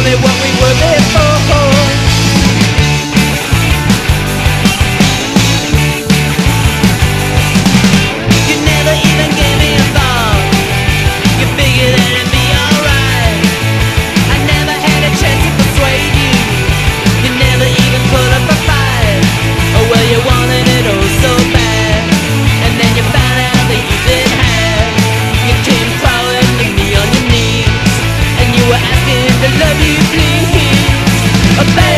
me what we were before. You never even gave me a thought. You figured that it'd be alright. I never had a chance to persuade you. You never even put up a fight. Oh well, you wanted it oh so bad, and then you found out that you didn't have. You came crawling to me on your knees, and you were asking to love you please. Oh baby,